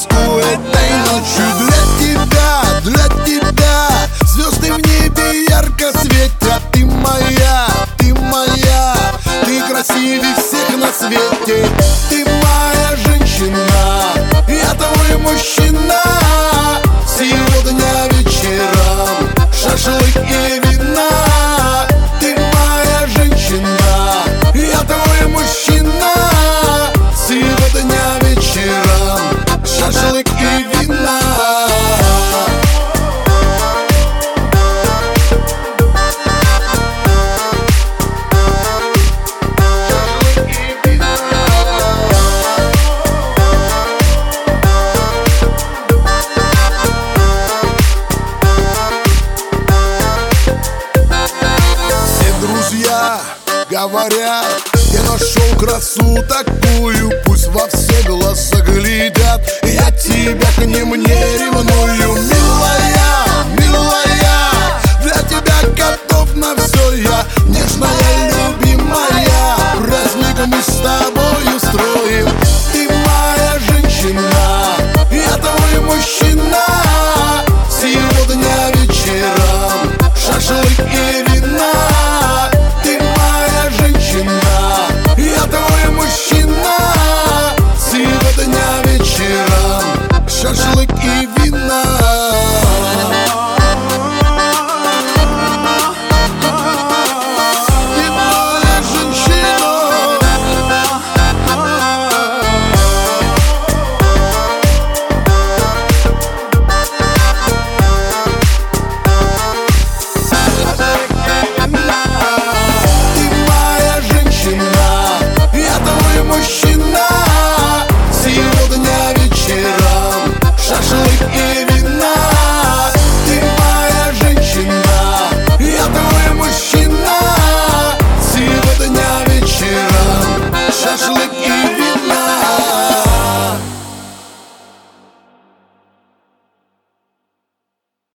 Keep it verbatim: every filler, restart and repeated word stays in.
тоску этой ночью. Для тебя, для тебя звезды в небе ярко светят. Ты моя, ты моя, ты красивее всех на свете. Ты моя женщина, я твой мужчина. Сегодня вечером шашлык и вина. Ты моя женщина, я твой мужчина. Сегодня вечером шашлык и вина. Говорят, я нашел красу такую, пусть во все глаза глядят. Я тебя к ним не ревную, милая, милая. Для тебя готов на все я, нежная, любимая. Праздник мы с тобой устроим. Ты моя женщина, я твой мужчина. Сегодня вечером шашлык и вина. Я твой мужчина. Сегодня вечером шашлык и вина.